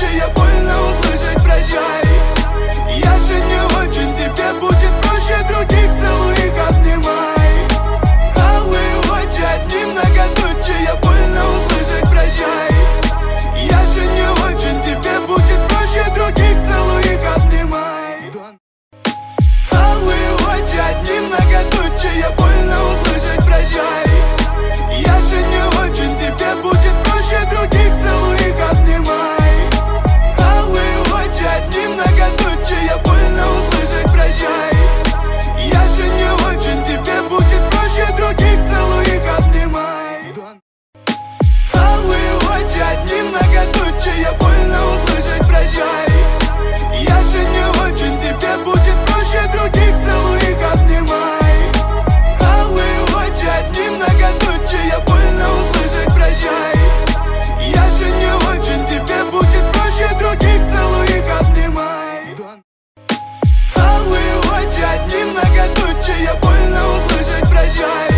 многоточие, больно услышать прощай. Я же не очень, тебе будет проще других, целуй их, обнимай. А вы очи одни, многоточие, больно услышать прощай. Я же не очень, тебе будет проще других, целуй их, обнимай. А вы очи одни, многоточие, больно услышать прощай. Я же не очень, тебе будет проще других, целуй их, обнимай. А вы очи одни, многоточие, больно услышать прощай. Я же не очень, тебе будет проще других, целуй их, обнимай. А вы очи одни, многоточие, больно услышать прощай. Я же не очень, тебе будет проще других, целуй их, обнимай. А вы очи одни, многоточие, больно услышать прощай. Я же не очень, тебе будет проще других, целуй их, обнимай. А вы очи одни, многоточие, больно услышать прощай.